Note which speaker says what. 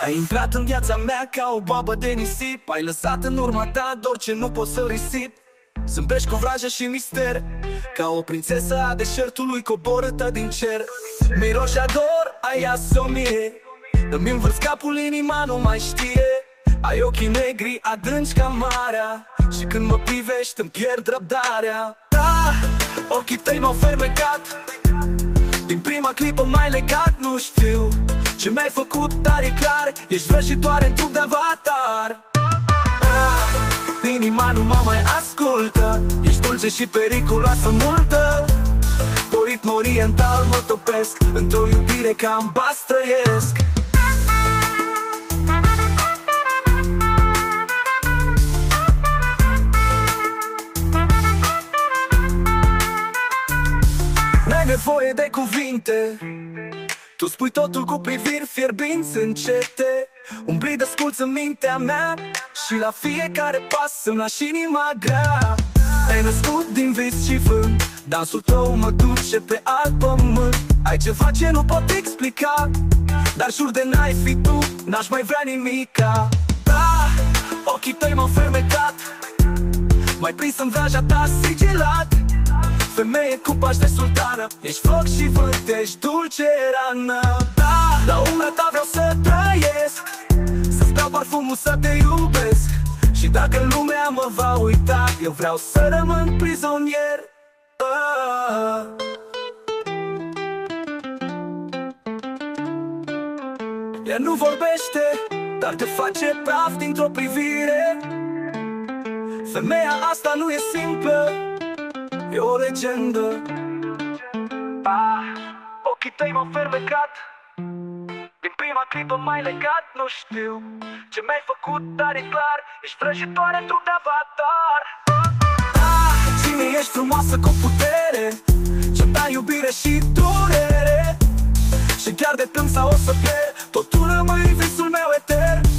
Speaker 1: Ai intrat în viața mea ca o babă de nisip. Ai lăsat în urma ta doar ce nu pot să risip. Zâmbești cu vrajă și mister, ca o prințesă a deșertului coborâtă din cer. Miroși ador, ai asomie, îmi învârți capul, inima nu mai știe. Ai ochii negri adânci ca marea, și când mă privești îmi pierd răbdarea. Da, ochii tăi m-au fermecat, din prima clipă m-ai legat. Nu știu ce mi-ai făcut, dar e clar, ești vrăjitoare în trup de avatar. Inima nu mă mai ascultă, ești dulce și periculoasă multă. Cu ritm oriental mă topesc, într-o iubire ca în bas trăiesc. N-ai nevoie de cuvinte, tu spui totul cu priviri fierbinți încete. Umbli de-asculți în mintea mea și la fiecare pas îmi lași inima grea. Te-ai născut din vis și vânt, dansul tău mă duce pe alt pământ. Ai ceva ce nu pot explica, dar jur de n-ai fi tu, n-aș mai vrea nimica. Da, ochii tăi m-au fermecat, m-ai prins în vraja ta sigilat. Femeie cu pași de sultană, ești foc și vânt, ești dulce rană. Da, la umbra ta vreau să trăiesc, să-ți dau parfumul, să te iubesc. Și dacă lumea mă va uita, eu vreau să rămân prizonier. Ea nu vorbește, dar te face praf dintr-o privire. Femeia asta nu e simplă, e o legendă. Ochii tăi m-au fermecat, din prima clipă m-ai legat. Nu știu ce mi-ai făcut, dar e clar, ești vrăjitoare în trup de avatar. Cine ești frumoasă cu putere, ce-mi dai iubire și durere. Și chiar de când sau o să pierd, totul rămâi visul meu etern.